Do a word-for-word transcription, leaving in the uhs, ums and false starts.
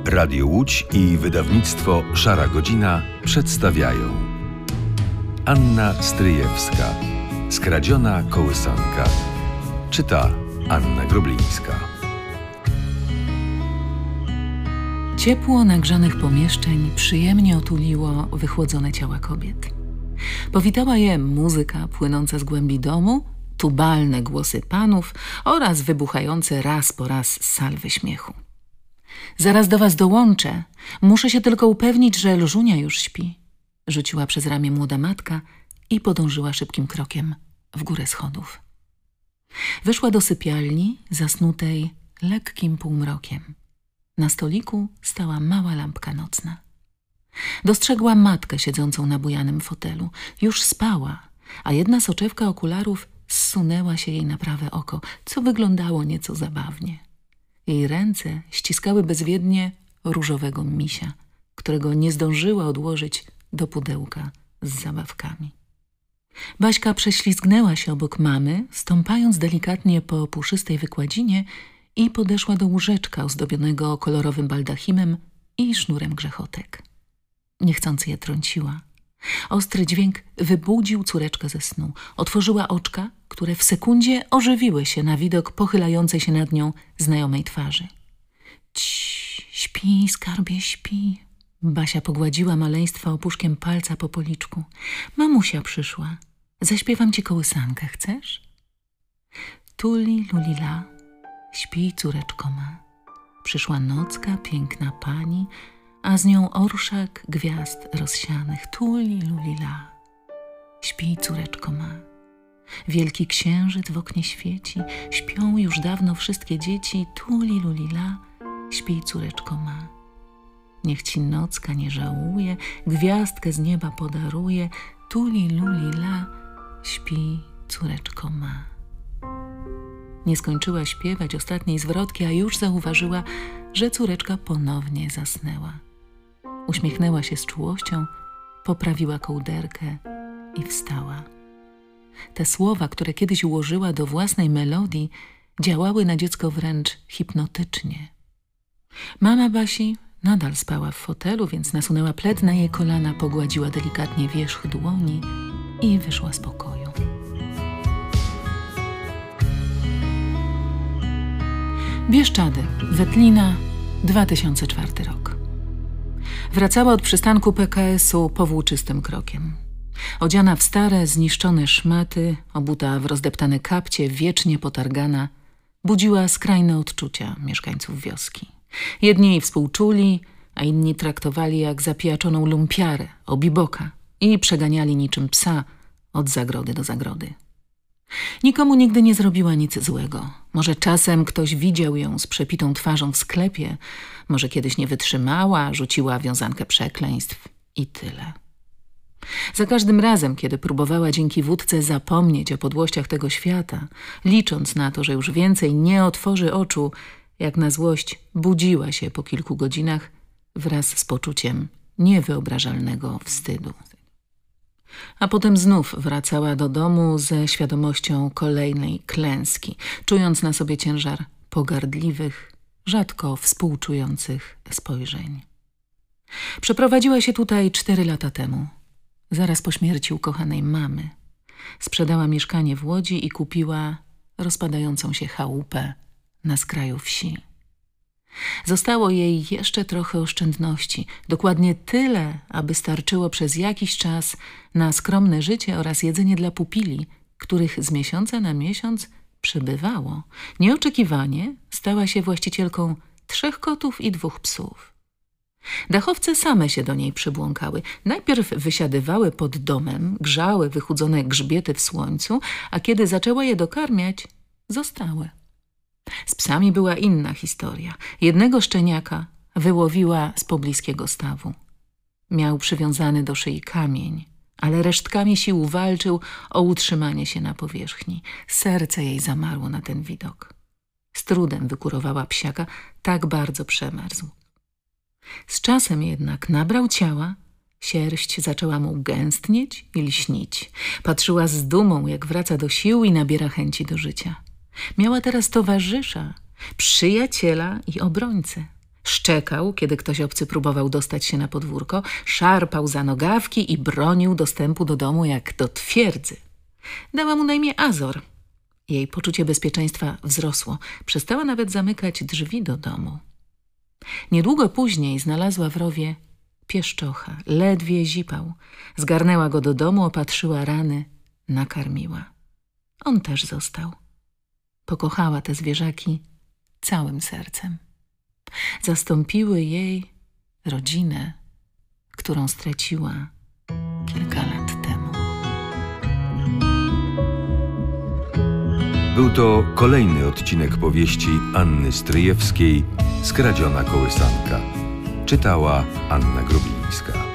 Radio Łódź i wydawnictwo Szara Godzina przedstawiają Anna Stryjewska. Skradziona kołysanka. Czyta Anna Groblińska. Ciepło nagrzanych pomieszczeń przyjemnie otuliło wychłodzone ciała kobiet. Powitała je muzyka płynąca z głębi domu, tubalne głosy panów oraz wybuchające raz po raz salwy śmiechu. Zaraz do was dołączę. Muszę się tylko upewnić, że Lżunia już śpi. Rzuciła przez ramię młoda matka i podążyła szybkim krokiem w górę schodów. Weszła do sypialni, zasnutej lekkim półmrokiem. Na stoliku stała mała lampka nocna. Dostrzegła matkę siedzącą na bujanym fotelu. Już spała, a jedna soczewka okularów zsunęła się jej na prawe oko, co wyglądało nieco zabawnie. Jej ręce ściskały bezwiednie różowego misia, którego nie zdążyła odłożyć do pudełka z zabawkami. Baśka prześlizgnęła się obok mamy, stąpając delikatnie po puszystej wykładzinie i podeszła do łóżeczka ozdobionego kolorowym baldachimem i sznurem grzechotek. Niechcący je trąciła. Ostry dźwięk wybudził córeczkę ze snu. Otworzyła oczka, które w sekundzie ożywiły się na widok pochylającej się nad nią znajomej twarzy. Cii, śpi, skarbie, śpi. Basia pogładziła maleństwa opuszkiem palca po policzku. Mamusia przyszła. Zaśpiewam ci kołysankę, chcesz? Tuli, lulila, śpi, córeczko ma. Przyszła nocka, piękna pani, a z nią orszak gwiazd rozsianych. Tuli, lulila, śpi, córeczko ma. Wielki księżyc w oknie świeci, śpią już dawno wszystkie dzieci. Tuli, lulila, śpi, córeczko ma. Niech ci nocka nie żałuje, gwiazdkę z nieba podaruje. Tuli, lulila, śpi, córeczko ma. Nie skończyła śpiewać ostatniej zwrotki, a już zauważyła, że córeczka ponownie zasnęła. Uśmiechnęła się z czułością, poprawiła kołderkę i wstała. Te słowa, które kiedyś ułożyła do własnej melodii, działały na dziecko wręcz hipnotycznie. Mama Basi nadal spała w fotelu, więc nasunęła pled na jej kolana, pogładziła delikatnie wierzch dłoni i wyszła z pokoju. Bieszczady, Wetlina, dwa tysiące czwarty rok. Wracała od przystanku P K S-u powłóczystym krokiem. Odziana w stare, zniszczone szmaty, obuta w rozdeptane kapcie, wiecznie potargana, budziła skrajne odczucia mieszkańców wioski. Jedni jej współczuli, a inni traktowali jak zapijaczoną lumpiarę, obiboka i przeganiali niczym psa od zagrody do zagrody. Nikomu nigdy nie zrobiła nic złego. Może czasem ktoś widział ją z przepitą twarzą w sklepie, może kiedyś nie wytrzymała, rzuciła wiązankę przekleństw i tyle. Za każdym razem, kiedy próbowała dzięki wódce zapomnieć o podłościach tego świata, licząc na to, że już więcej nie otworzy oczu, jak na złość budziła się po kilku godzinach wraz z poczuciem niewyobrażalnego wstydu. A potem znów wracała do domu ze świadomością kolejnej klęski, czując na sobie ciężar pogardliwych, rzadko współczujących spojrzeń. Przeprowadziła się tutaj cztery lata temu, zaraz po śmierci ukochanej mamy. Sprzedała mieszkanie w Łodzi i kupiła rozpadającą się chałupę na skraju wsi. Zostało jej jeszcze trochę oszczędności, dokładnie tyle, aby starczyło przez jakiś czas na skromne życie oraz jedzenie dla pupili, których z miesiąca na miesiąc przybywało. Nieoczekiwanie stała się właścicielką trzech kotów i dwóch psów. Dachowce same się do niej przybłąkały. Najpierw wysiadywały pod domem, grzały wychudzone grzbiety w słońcu, a kiedy zaczęła je dokarmiać, zostały. Z psami była inna historia. Jednego szczeniaka wyłowiła z pobliskiego stawu. Miał przywiązany do szyi kamień, ale resztkami sił walczył o utrzymanie się na powierzchni. Serce jej zamarło na ten widok. Z trudem wykurowała psiaka, tak bardzo przemarzł. Z czasem jednak nabrał ciała, sierść zaczęła mu gęstnieć i lśnić. Patrzyła z dumą, jak wraca do sił i nabiera chęci do życia. Miała teraz towarzysza, przyjaciela i obrońcę. Szczekał, kiedy ktoś obcy próbował dostać się na podwórko, szarpał za nogawki i bronił dostępu do domu jak do twierdzy. Dała mu na imię Azor. Jej poczucie bezpieczeństwa wzrosło. Przestała nawet zamykać drzwi do domu. Niedługo później znalazła w rowie pieszczocha. Ledwie zipał. Zgarnęła go do domu, opatrzyła rany, nakarmiła. On też został. Pokochała te zwierzaki całym sercem. Zastąpiły jej rodzinę, którą straciła kilka lat temu. Był to kolejny odcinek powieści Anny Stryjewskiej Skradziona kołysanka. Czytała Anna Grubińska.